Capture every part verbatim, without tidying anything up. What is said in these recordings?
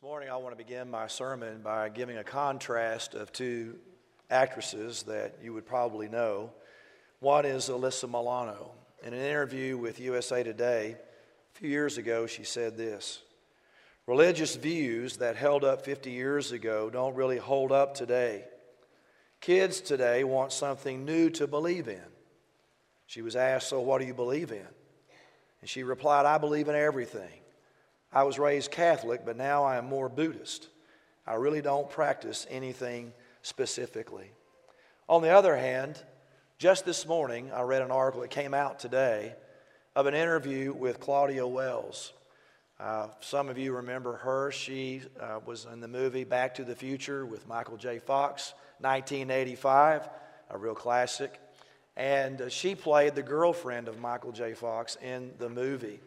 This morning I want to begin my sermon by giving a contrast of two actresses that you would probably know. One is Alyssa Milano. In an interview with U S A Today a few years ago, she said this: "Religious views that held up fifty years ago don't really hold up today. Kids today want something new to believe in." She was asked, "So what do you believe in?" And she replied, "I believe in everything. I was raised Catholic, but now I am more Buddhist. I really don't practice anything specifically." On the other hand, just this morning, I read an article that came out today of an interview with Claudia Wells. Uh, some of you remember her. She uh, was in the movie Back to the Future with Michael J. Fox, nineteen eighty-five, a real classic. And uh, she played the girlfriend of Michael J. Fox in the movie.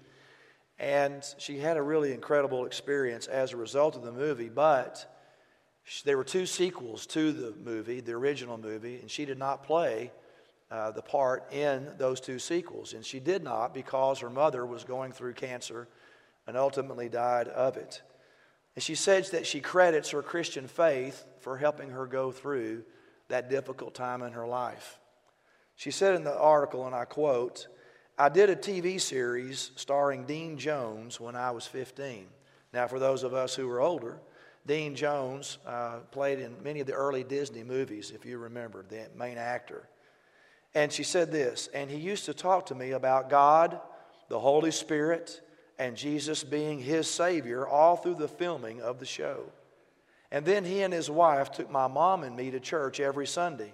And she had a really incredible experience as a result of the movie, but she, there were two sequels to the movie, the original movie, and she did not play uh, the part in those two sequels. And she did not because her mother was going through cancer and ultimately died of it. And she says that she credits her Christian faith for helping her go through that difficult time in her life. She said in the article, and I quote, "I did a T V series starring Dean Jones when I was fifteen. Now, for those of us who are older, Dean Jones uh, played in many of the early Disney movies, if you remember, the main actor. And she said this, "And he used to talk to me about God, the Holy Spirit, and Jesus being his Savior all through the filming of the show. And then he and his wife took my mom and me to church every Sunday.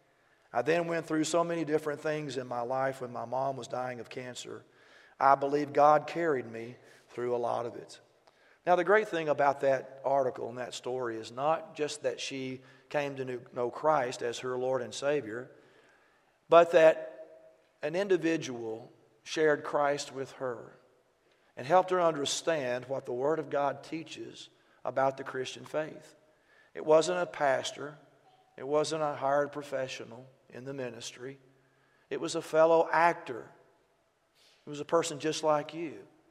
I then went through so many different things in my life when my mom was dying of cancer. I believe God carried me through a lot of it." Now, the great thing about that article and that story is not just that she came to know Christ as her Lord and Savior, but that an individual shared Christ with her and helped her understand what the Word of God teaches about the Christian faith. It wasn't a pastor. It wasn't a hired professional in the ministry. It was a fellow actor. It was a person just like you,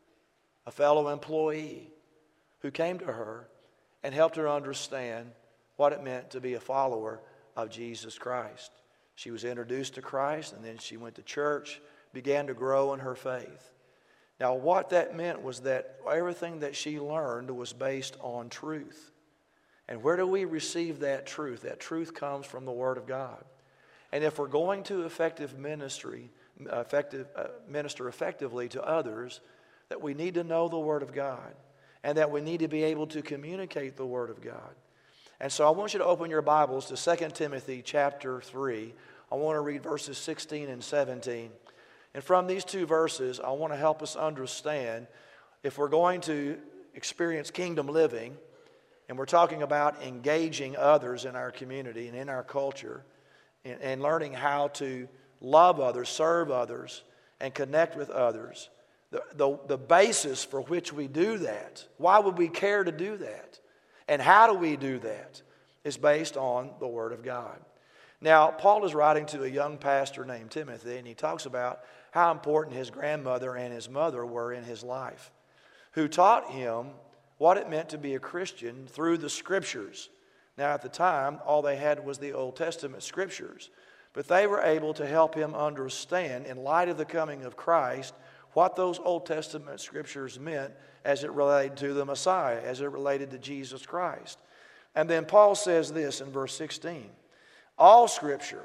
a fellow employee who came to her and helped her understand what it meant to be a follower of Jesus Christ. She was introduced to Christ, and then she went to church, began to grow in her faith. Now, what that meant was that everything that she learned was based on truth. And where do we receive that truth? That truth comes from the Word of God. And if we're going to effective ministry, effective uh, minister effectively to others, that we need to know the Word of God, and that we need to be able to communicate the Word of God. And so I want you to open your Bibles to Second Timothy chapter three. I want to read verses sixteen and seventeen. And from these two verses, I want to help us understand if we're going to experience kingdom living, and we're talking about engaging others in our community and in our culture, and, and learning how to love others, serve others, and connect with others. The, the, the basis for which we do that, why would we care to do that, and how do we do that, is based on the Word of God. Now, Paul is writing to a young pastor named Timothy, and he talks about how important his grandmother and his mother were in his life, who taught him what it meant to be a Christian through the Scriptures. Now, at the time, all they had was the Old Testament Scriptures. But they were able to help him understand, in light of the coming of Christ, what those Old Testament Scriptures meant as it related to the Messiah, as it related to Jesus Christ. And then Paul says this in verse sixteen. All Scripture,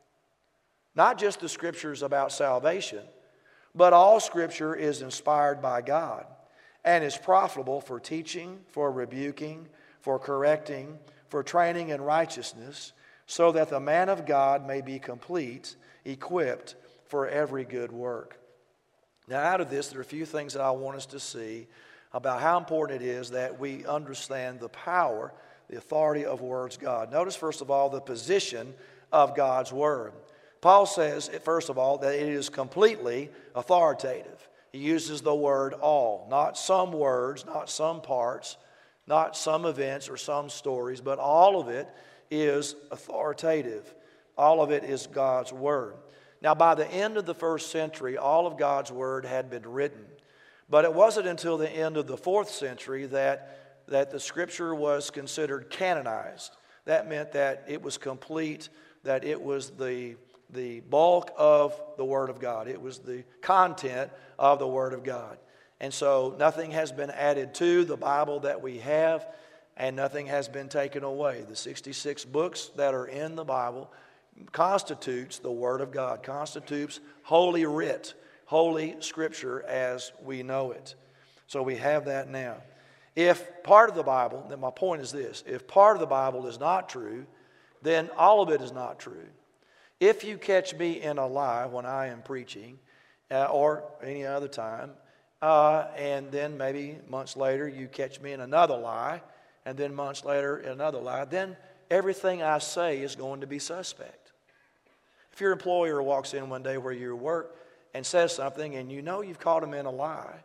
not just the Scriptures about salvation, but all Scripture is inspired by God and is profitable for teaching, for rebuking, for correcting, for training in righteousness, so that the man of God may be complete, equipped for every good work. Now, out of this, there are a few things that I want us to see about how important it is that we understand the power, the authority of words God. Notice, first of all, the position of God's Word. Paul says, first of all, that it is completely authoritative. He uses the word all, not some words, not some parts, not some events or some stories, but all of it is authoritative. All of it is God's Word. Now, by the end of the first century, all of God's Word had been written. But it wasn't until the end of the fourth century that that the Scripture was considered canonized. That meant that it was complete, that it was the, the bulk of the Word of God. It was the content of the Word of God. And so nothing has been added to the Bible that we have, and nothing has been taken away. The sixty-six books that are in the Bible constitutes the Word of God, constitutes Holy Writ, Holy Scripture as we know it. So we have that now. If part of the Bible, then my point is this, if part of the Bible is not true, then all of it is not true. If you catch me in a lie when I am preaching, uh, or any other time, uh, and then maybe months later you catch me in another lie, and then months later another lie, then everything I say is going to be suspect. If your employer walks in one day where you work and says something and you know you've caught him in a lie,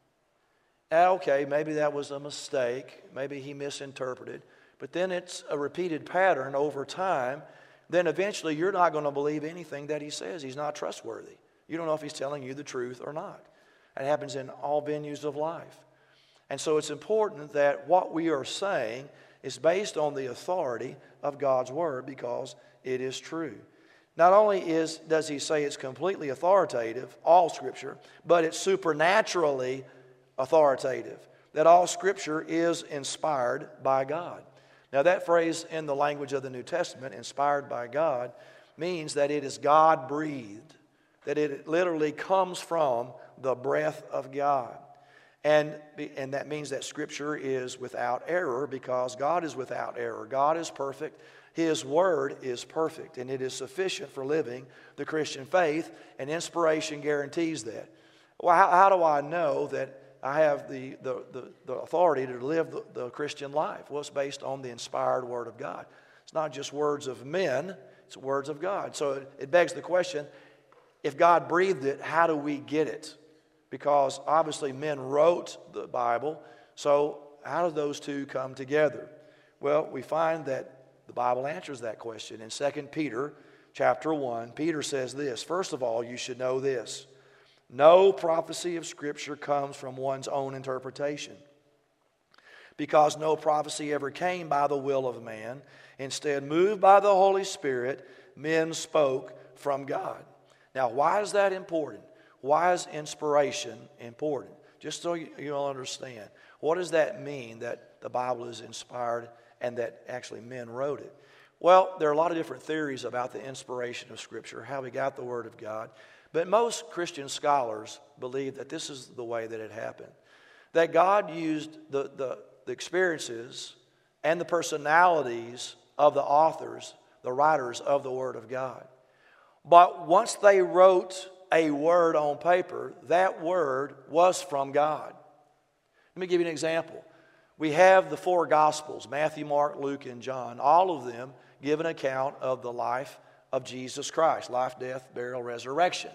okay, maybe that was a mistake, maybe he misinterpreted, but then it's a repeated pattern over time, then eventually you're not going to believe anything that he says. He's not trustworthy. You don't know if he's telling you the truth or not. It happens in all venues of life. And so it's important that what we are saying is based on the authority of God's Word because it is true. Not only is does he say it's completely authoritative, all Scripture, but it's supernaturally authoritative, that all Scripture is inspired by God. Now that phrase in the language of the New Testament, inspired by God, means that it is God-breathed, that it literally comes from the breath of God. And, and that means that Scripture is without error because God is without error. God is perfect. His Word is perfect, and it is sufficient for living the Christian faith, and inspiration guarantees that. Well, how, how do I know that I have the, the, the, the authority to live the, the Christian life? Well, it's based on the inspired Word of God. It's not just words of men, it's words of God. So it, it begs the question, if God breathed it, how do we get it? Because obviously men wrote the Bible, so how do those two come together? Well, we find that the Bible answers that question. In Second Peter chapter one, Peter says this, first of all, you should know this. No prophecy of Scripture comes from one's own interpretation, because no prophecy ever came by the will of man. Instead, moved by the Holy Spirit, men spoke from God. Now, why is that important? Why is inspiration important? Just so you'll understand. What does that mean that the Bible is inspired and that actually men wrote it? Well, there are a lot of different theories about the inspiration of Scripture, how we got the Word of God. But most Christian scholars believe that this is the way that it happened. That God used the, the, the experiences and the personalities of the authors, the writers of the Word of God. But once they wrote a word on paper, that word was from God. Let me give you an example. We have the four Gospels, Matthew, Mark, Luke, and John. All of them give an account of the life of Jesus Christ, life, death, burial, resurrection.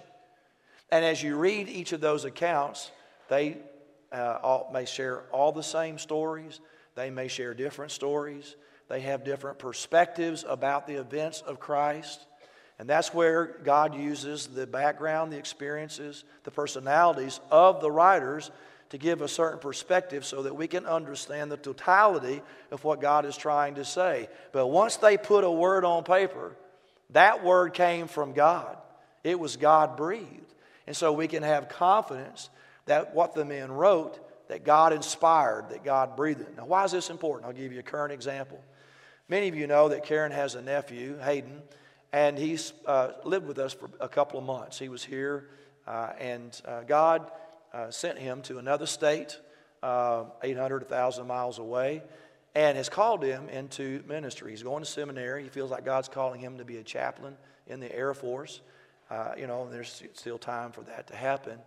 And as you read each of those accounts, they uh, all, may share all the same stories. They may share different stories. They have different perspectives about the events of Christ. And that's where God uses the background, the experiences, the personalities of the writers to give a certain perspective so that we can understand the totality of what God is trying to say. But once they put a word on paper, that word came from God. It was God-breathed. And so we can have confidence that what the men wrote, that God inspired, that God breathed it. Now, why is this important? I'll give you a current example. Many of you know that Karen has a nephew, Hayden, and he's uh, lived with us for a couple of months. He was here, uh, and uh, God uh, sent him to another state, uh, eight hundred, one thousand miles away, and has called him into ministry. He's going to seminary. He feels like God's calling him to be a chaplain in the Air Force. Uh, you know, there's still time for that to happen.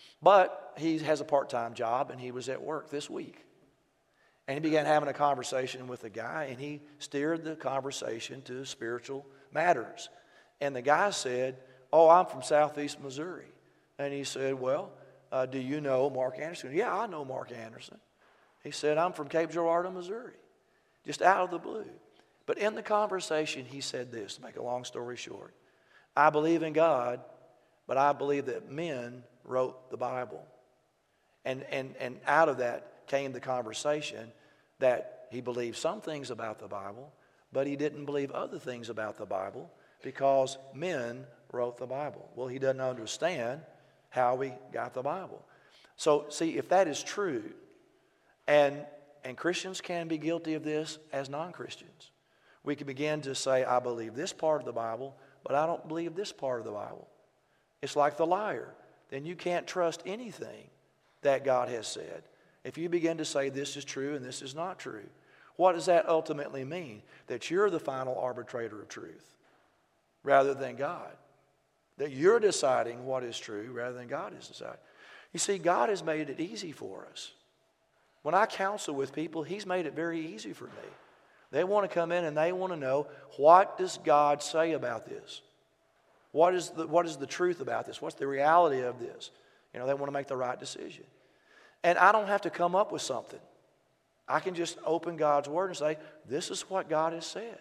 But he has a part-time job, and he was at work this week. And he began having a conversation with a guy, and he steered the conversation to spiritual matters. And the guy said, oh, I'm from Southeast Missouri. And he said, well, uh, do you know Mark Anderson? Yeah, I know Mark Anderson. He said, I'm from Cape Girardeau, Missouri. Just out of the blue. But in the conversation, he said this, to make a long story short. I believe in God, but I believe that men wrote the Bible. And, and, and out of that came the conversation that he believed some things about the Bible, but he didn't believe other things about the Bible because men wrote the Bible. Well, he doesn't understand how we got the Bible. So, see, if that is true, and, and Christians can be guilty of this as non-Christians, we can begin to say, I believe this part of the Bible, but I don't believe this part of the Bible. It's like the liar. Then you can't trust anything that God has said. If you begin to say this is true and this is not true, what does that ultimately mean? That you're the final arbitrator of truth rather than God. That you're deciding what is true rather than God is deciding. You see, God has made it easy for us. When I counsel with people, He's made it very easy for me. They want to come in and they want to know, what does God say about this? What is the, what is the truth about this? What's the reality of this? You know, they want to make the right decision. And I don't have to come up with something. I can just open God's Word and say, this is what God has said.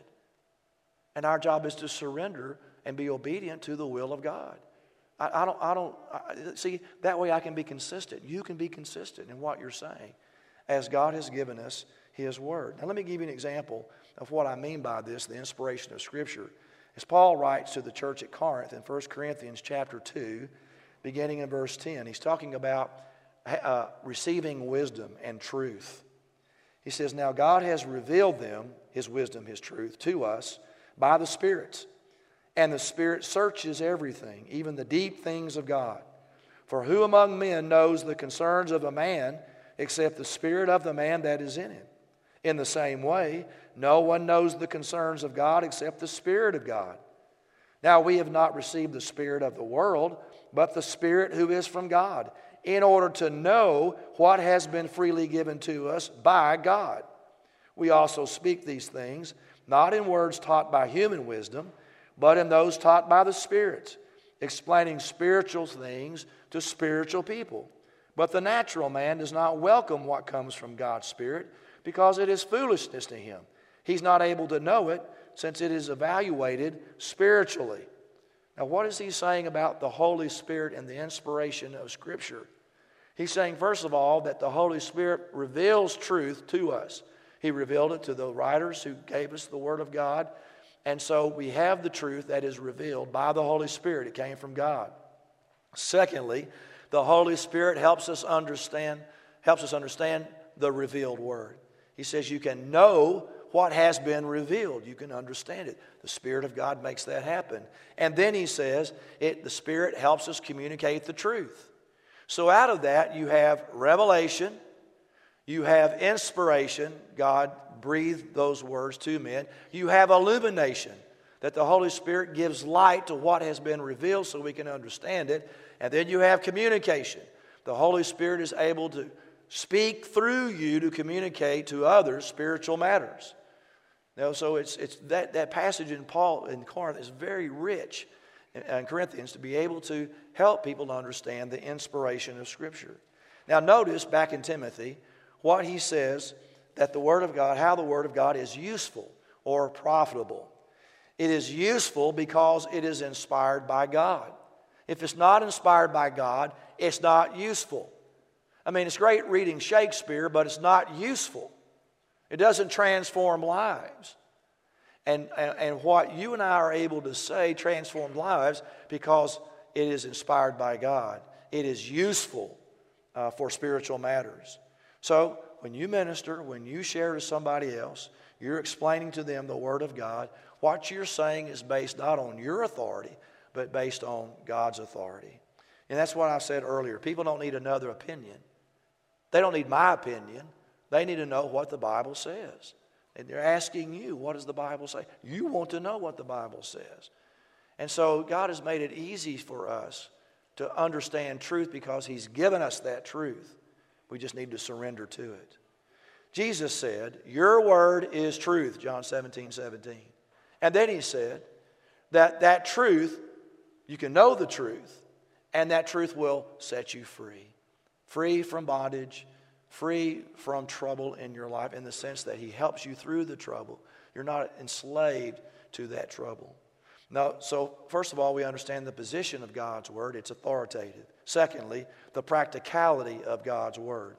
And our job is to surrender and be obedient to the will of God. I, I don't, I don't, I, see, that way I can be consistent. You can be consistent in what you're saying as God has given us His Word. Now let me give you an example of what I mean by this, the inspiration of Scripture. As Paul writes to the church at Corinth in First Corinthians chapter two, beginning in verse ten, he's talking about uh, receiving wisdom and truth. He says, now God has revealed them, His wisdom, His truth, to us by the Spirit. And the Spirit searches everything, even the deep things of God. For who among men knows the concerns of a man except the spirit of the man that is in him? In the same way, no one knows the concerns of God except the Spirit of God. Now we have not received the spirit of the world, but the Spirit who is from God, in order to know what has been freely given to us by God. We also speak these things, not in words taught by human wisdom, but in those taught by the Spirit, explaining spiritual things to spiritual people. But the natural man does not welcome what comes from God's Spirit, because it is foolishness to him. He's not able to know it, since it is evaluated spiritually. Now, what is he saying about the Holy Spirit and the inspiration of Scripture? He's saying, first of all, that the Holy Spirit reveals truth to us. He revealed it to the writers who gave us the Word of God. And so we have the truth that is revealed by the Holy Spirit. It came from God. Secondly, the Holy Spirit helps us understand, helps us understand the revealed Word. He says you can know what has been revealed. You can understand it. The Spirit of God makes that happen. And then he says it, the Spirit helps us communicate the truth. So out of that you have revelation, you have inspiration. God breathed those words to men. You have illumination, that the Holy Spirit gives light to what has been revealed so we can understand it. And then you have communication. The Holy Spirit is able to speak through you to communicate to others spiritual matters. Now, so it's it's that, that passage in Paul in Corinth is very rich in, in Corinthians to be able to help people to understand the inspiration of Scripture. Now notice back in Timothy what he says, that the Word of God, how the Word of God is useful or profitable. It is useful because it is inspired by God. If it's not inspired by God, it's not useful. I mean, it's great reading Shakespeare, but it's not useful. It doesn't transform lives. And, and, and what you and I are able to say transforms lives because it is inspired by God. It is useful uh, for spiritual matters. So when you minister, when you share to somebody else, you're explaining to them the Word of God. What you're saying is based not on your authority, but based on God's authority. And that's what I said earlier. People don't need another opinion. They don't need my opinion. They need to know what the Bible says. And they're asking you, what does the Bible say? You want to know what the Bible says. And so God has made it easy for us to understand truth because He's given us that truth. We just need to surrender to it. Jesus said, your word is truth, John seventeen seventeen. And then He said that that truth, you can know the truth, and that truth will set you free. Free from bondage, free from trouble in your life in the sense that He helps you through the trouble. You're not enslaved to that trouble. Now, so first of all, we understand the position of God's Word. It's authoritative. Secondly, the practicality of God's Word.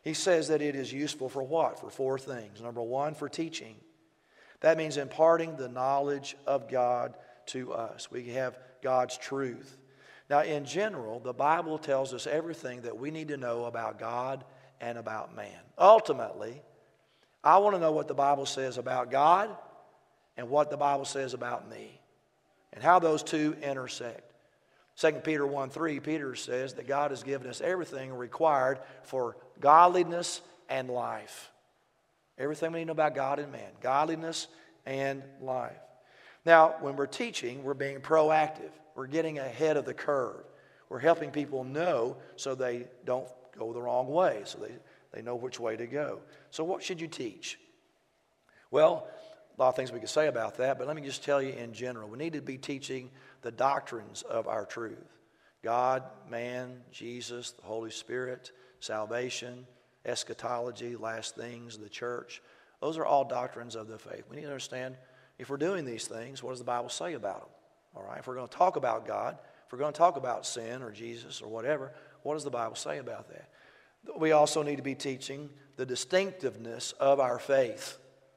He says that it is useful for what? For four things. Number one, for teaching. That means imparting the knowledge of God to us. We have God's truth. Now, in general, the Bible tells us everything that we need to know about God and about man. Ultimately, I want to know what the Bible says about God and what the Bible says about me and how those two intersect. Second Peter one three, Peter says that God has given us everything required for godliness and life. Everything we need to know about God and man. Godliness and life. Now, when we're teaching, we're being proactive. We're getting ahead of the curve. We're helping people know so they don't go the wrong way, so they, they know which way to go. So what should you teach? Well, a lot of things we could say about that, but let me just tell you in general. We need to be teaching the doctrines of our truth. God, man, Jesus, the Holy Spirit, salvation, eschatology, last things, the church. Those are all doctrines of the faith. We need to understand, if we're doing these things, what does the Bible say about them? All right, if we're going to talk about God, if we're going to talk about sin or Jesus or whatever, what does the Bible say about that? We also need to be teaching the distinctiveness of our faith.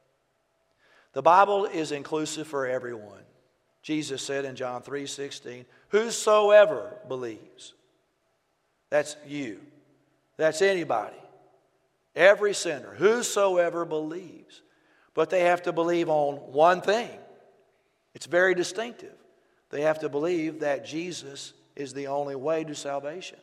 The Bible is inclusive for everyone. Jesus said in John three sixteen, whosoever believes. That's you. That's anybody. Every sinner. Whosoever believes. But they have to believe on one thing. It's very distinctive. They have to believe that Jesus is the only way to salvation.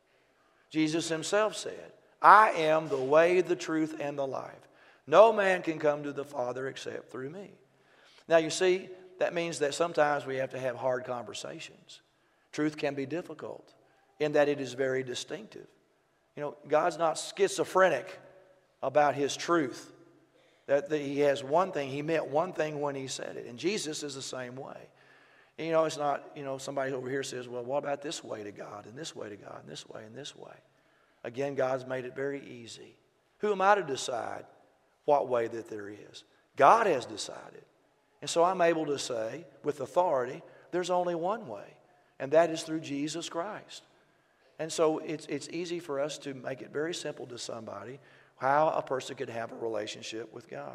Jesus himself said, I am the way, the truth, and the life. No man can come to the Father except through me. Now you see, that means that sometimes we have to have hard conversations. Truth can be difficult in that it is very distinctive. You know, God's not schizophrenic about his truth. That, that he has one thing, he meant one thing when he said it. And Jesus is the same way. And, you know, it's not, you know, somebody over here says, well, what about this way to God, and this way to God, and this way, and this way? Again, God's made it very easy. Who am I to decide what way that there is? God has decided. And so I'm able to say with authority, there's only one way, and that is through Jesus Christ. And so it's, it's easy for us to make it very simple to somebody how a person could have a relationship with God.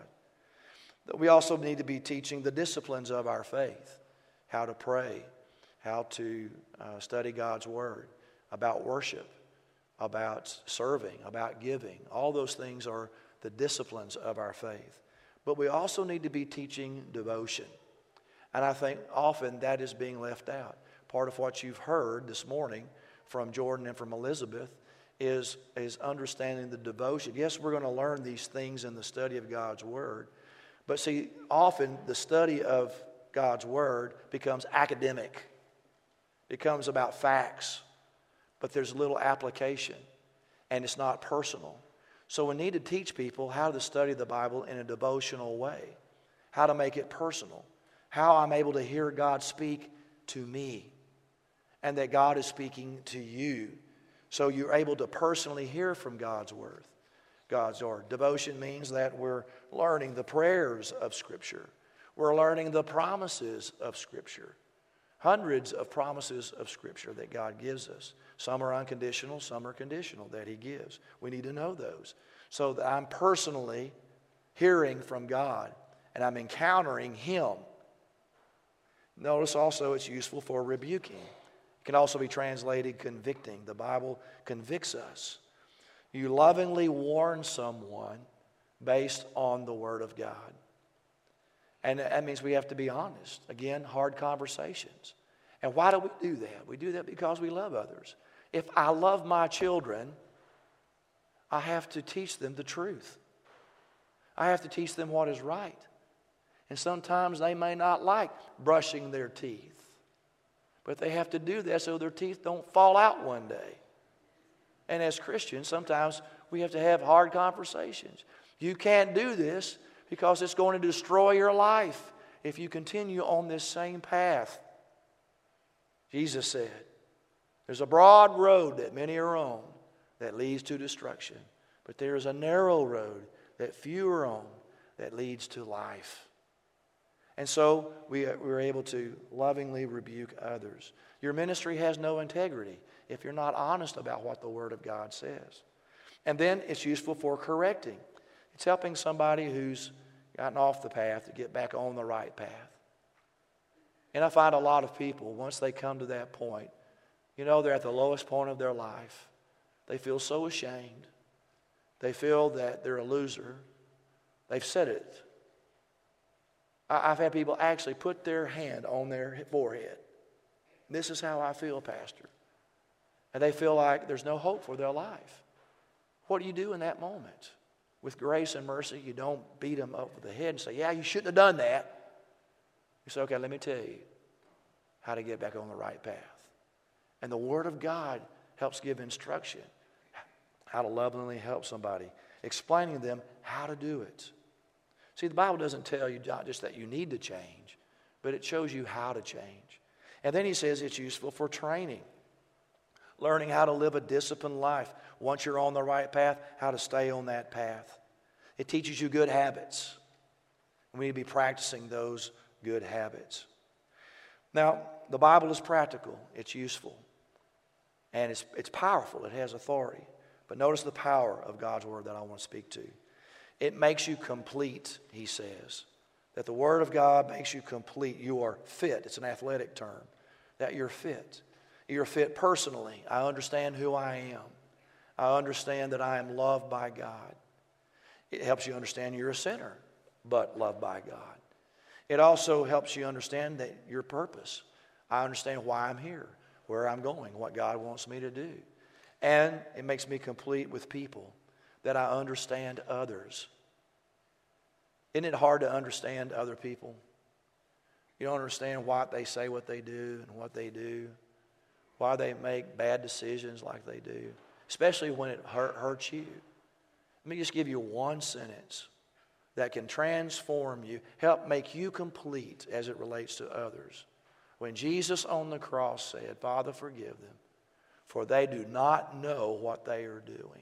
We also need to be teaching the disciplines of our faith, how to pray, how to uh, study God's Word, about worship, about serving, about giving. All those things are the disciplines of our faith. But we also need to be teaching devotion. And I think often that is being left out. Part of what you've heard this morning from Jordan and from Elizabeth is, is understanding the devotion. Yes, we're going to learn these things in the study of God's Word. But see, often the study of God's Word becomes academic. It becomes about facts. But there's little application. And it's not personal. So we need to teach people how to study the Bible in a devotional way. How to make it personal. How I'm able to hear God speak to me. And that God is speaking to you. So you're able to personally hear from God's Word. God's Word. Devotion means that we're learning the prayers of Scripture. We're learning the promises of Scripture. Hundreds of promises of Scripture that God gives us. Some are unconditional, some are conditional that He gives. We need to know those. So that I'm personally hearing from God and I'm encountering Him. Notice also it's useful for rebuking. It can also be translated convicting. The Bible convicts us. You lovingly warn someone based on the Word of God. And that means we have to be honest. Again, hard conversations. And why do we do that? We do that because we love others. If I love my children, I have to teach them the truth. I have to teach them what is right. And sometimes they may not like brushing their teeth. But they have to do that so their teeth don't fall out one day. And as Christians, sometimes we have to have hard conversations. You can't do this because it's going to destroy your life if you continue on this same path. Jesus said, there's a broad road that many are on that leads to destruction. But there is a narrow road that few are on that leads to life. And so we we're able to lovingly rebuke others. Your ministry has no integrity if you're not honest about what the Word of God says. And then it's useful for correcting. It's helping somebody who's gotten off the path to get back on the right path. And I find a lot of people, once they come to that point, you know, they're at the lowest point of their life. They feel so ashamed. They feel that they're a loser. They've said it. I've had people actually put their hand on their forehead. This is how I feel, Pastor. And they feel like there's no hope for their life. What do you do in that moment? With grace and mercy, you don't beat them up with the head and say, yeah, you shouldn't have done that. You say, okay, let me tell you how to get back on the right path. And the Word of God helps give instruction, how to lovingly help somebody, explaining to them how to do it. See, the Bible doesn't tell you not just that you need to change, but it shows you how to change. And then he says it's useful for training, learning how to live a disciplined life. Once you're on the right path, how to stay on that path. It teaches you good habits. We need to be practicing those good habits. Now, the Bible is practical. It's useful. And it's, it's powerful. It has authority. But notice the power of God's Word that I want to speak to. It makes you complete, he says. That the Word of God makes you complete. You are fit. It's an athletic term. That you're fit. You're fit personally. I understand who I am. I understand that I am loved by God. It helps you understand you're a sinner, but loved by God. It also helps you understand that your purpose. I understand why I'm here, where I'm going, what God wants me to do. And it makes me complete with people, that I understand others. Isn't it hard to understand other people? You don't understand why they say what they do and what they do, why they make bad decisions like they do, especially when it hurt, hurts you. Let me just give you one sentence that can transform you, help make you complete as it relates to others. When Jesus on the cross said, Father, forgive them, for they do not know what they are doing.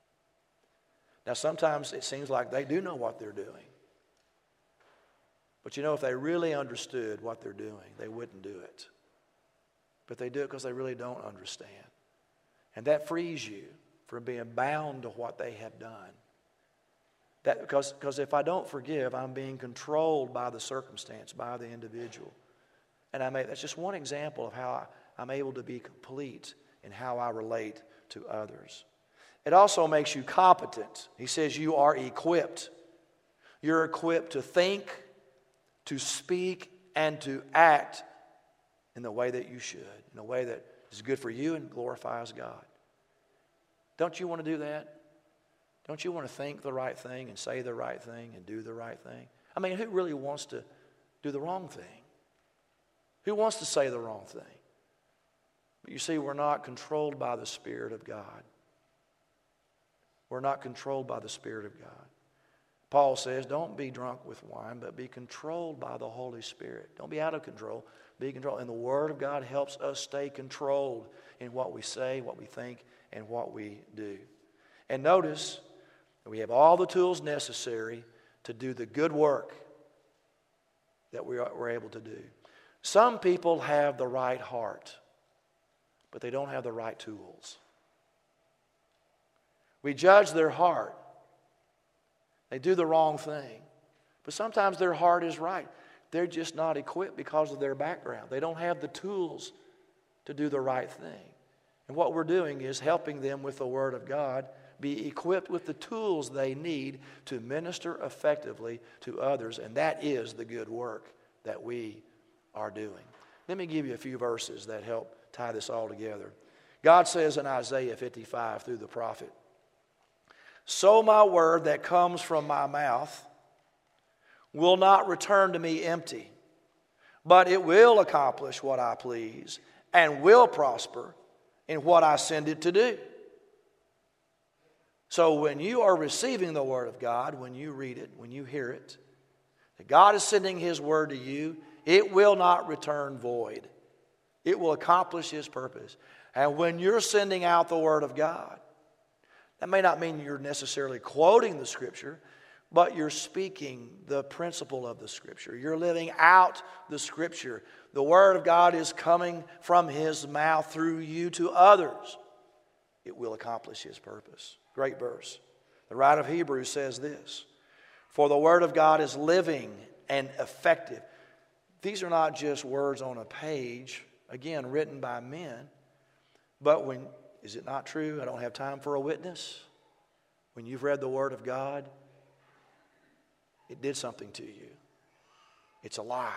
Now, sometimes it seems like they do know what they're doing. But you know, if they really understood what they're doing, they wouldn't do it. But they do it because they really don't understand. And that frees you from being bound to what they have done. That, because, because if I don't forgive, I'm being controlled by the circumstance, by the individual. And I may, that's just one example of how I, I'm able to be complete in how I relate to others. It also makes you competent. He says you are equipped. You're equipped to think, to speak, and to act in the way that you should, in a way that is good for you and glorifies God. Don't you want to do that? Don't you want to think the right thing and say the right thing and do the right thing? I mean, who really wants to do the wrong thing? Who wants to say the wrong thing? But you see, we're not controlled by the Spirit of God. We're not controlled by the Spirit of God. Paul says, don't be drunk with wine, but be controlled by the Holy Spirit. Don't be out of control. Be controlled. And the Word of God helps us stay controlled in what we say, what we think, and what we do. And notice that we have all the tools necessary to do the good work that we are, we're able to do. Some people have the right heart, but they don't have the right tools. We judge their heart. They do the wrong thing. But sometimes their heart is right. They're just not equipped because of their background. They don't have the tools to do the right thing. And what we're doing is helping them with the Word of God be equipped with the tools they need to minister effectively to others. And that is the good work that we are doing. Let me give you a few verses that help tie this all together. God says in Isaiah fifty-five through the prophet, "So my word that comes from my mouth will not return to me empty, but it will accomplish what I please and will prosper in what I send it to do." So when you are receiving the Word of God, when you read it, when you hear it, that God is sending His Word to you, it will not return void. It will accomplish His purpose. And when you're sending out the Word of God, that may not mean you're necessarily quoting the Scripture, but you're speaking the principle of the Scripture. You're living out the Scripture. The Word of God is coming from His mouth through you to others. It will accomplish His purpose. Great verse. The writer of Hebrews says this, for the word of God is living and effective. These are not just words on a page, again, written by men. But when, is it not true? I don't have time for a witness. When you've read the word of God, it did something to you. It's alive.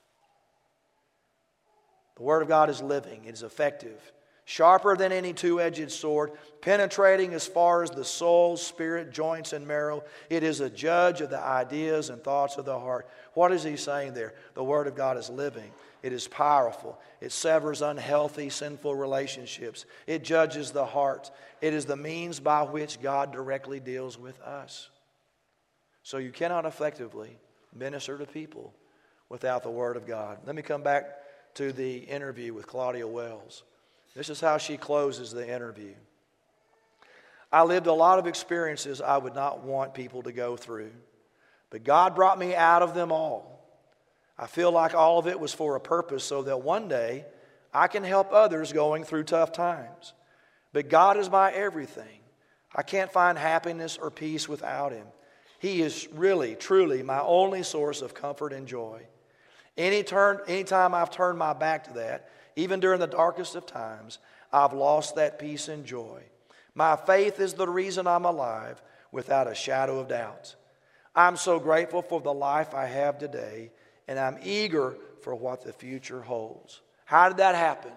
The word of God is living. It is effective. Sharper than any two-edged sword, penetrating as far as the soul, spirit, joints, and marrow. It is a judge of the ideas and thoughts of the heart. What is he saying there? The word of God is living. It is powerful. It severs unhealthy, sinful relationships. It judges the heart. It is the means by which God directly deals with us. So you cannot effectively minister to people without the word of God. Let me come back to the interview with Claudia Wells. This is how she closes the interview. I lived a lot of experiences I would not want people to go through, but God brought me out of them all. I feel like all of it was for a purpose so that one day I can help others going through tough times. But God is my everything. I can't find happiness or peace without Him. He is really, truly my only source of comfort and joy. Any turn, anytime I've turned my back to that, even during the darkest of times, I've lost that peace and joy. My faith is the reason I'm alive without a shadow of doubt. I'm so grateful for the life I have today, and I'm eager for what the future holds. How did that happen?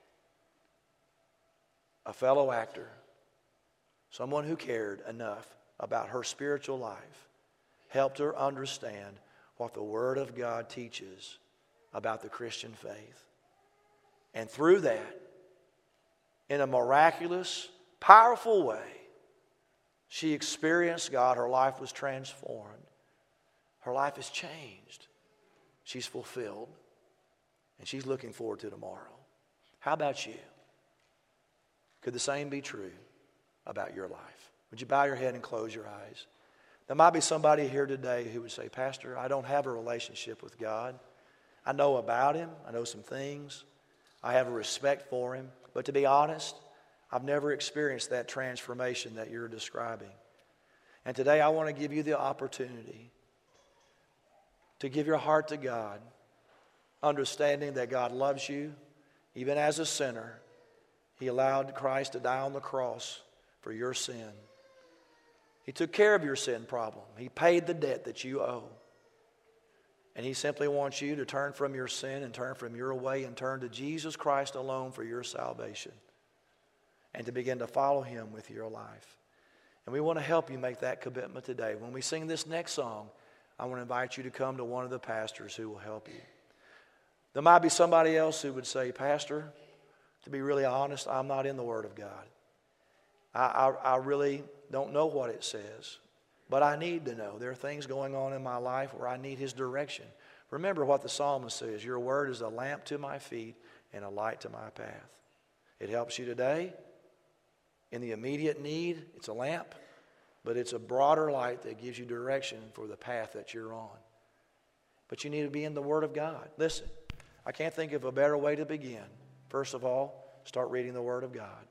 A fellow actor, someone who cared enough about her spiritual life, helped her understand what the Word of God teaches about the Christian faith. And through that, in a miraculous, powerful way, she experienced God. Her life was transformed. Her life is changed. She's fulfilled. And she's looking forward to tomorrow. How about you? Could the same be true about your life? Would you bow your head and close your eyes? There might be somebody here today who would say, Pastor, I don't have a relationship with God. I know about Him. I know some things. I have a respect for Him. But to be honest, I've never experienced that transformation that you're describing. And today I want to give you the opportunity to give your heart to God, understanding that God loves you, even as a sinner. He allowed Christ to die on the cross for your sin. He took care of your sin problem. He paid the debt that you owe. And He simply wants you to turn from your sin and turn from your way and turn to Jesus Christ alone for your salvation and to begin to follow Him with your life. And we want to help you make that commitment today. When we sing this next song, I want to invite you to come to one of the pastors who will help you. There might be somebody else who would say, Pastor, to be really honest, I'm not in the Word of God. I, I, I really don't know what it says. But I need to know. There are things going on in my life where I need His direction. Remember what the psalmist says, your word is a lamp to my feet and a light to my path. It helps you today. In the immediate need, it's a lamp, but it's a broader light that gives you direction for the path that you're on. But you need to be in the Word of God. Listen, I can't think of a better way to begin. First of all, start reading the Word of God.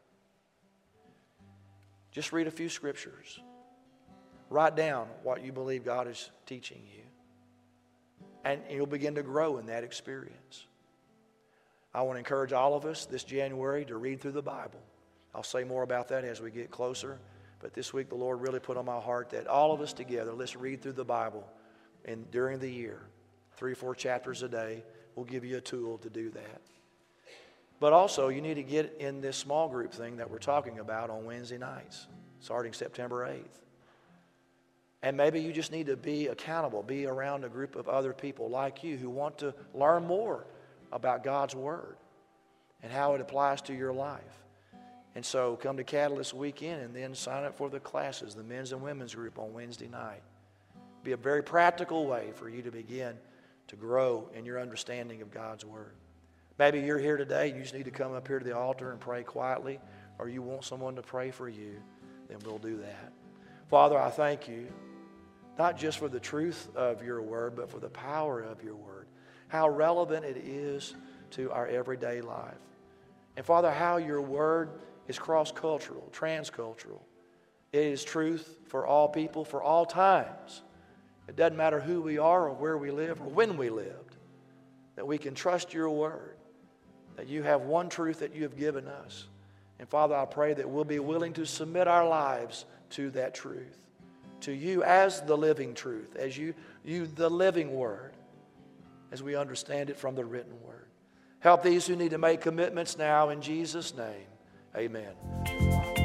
Just read a few scriptures. Write down what you believe God is teaching you. And you'll begin to grow in that experience. I want to encourage all of us this January to read through the Bible. I'll say more about that as we get closer. But this week the Lord really put on my heart that all of us together, let's read through the Bible. And during the year, three or four chapters a day, will give you a tool to do that. But also, you need to get in this small group thing that we're talking about on Wednesday nights, starting September eighth. And maybe you just need to be accountable, be around a group of other people like you who want to learn more about God's Word and how it applies to your life. And so come to Catalyst Weekend and then sign up for the classes, the men's and women's group on Wednesday night. Be a very practical way for you to begin to grow in your understanding of God's Word. Maybe you're here today, you just need to come up here to the altar and pray quietly, or you want someone to pray for you, then we'll do that. Father, I thank you, not just for the truth of your word, but for the power of your word. How relevant it is to our everyday life. And Father, how your word is cross-cultural, transcultural. It is truth for all people, for all times. It doesn't matter who we are or where we live or when we lived, that we can trust your word, that you have one truth that you have given us. And Father, I pray that we'll be willing to submit our lives to that truth, to you as the living truth, as you, you the living word, as we understand it from the written word. Help these who need to make commitments now in Jesus' name. Amen.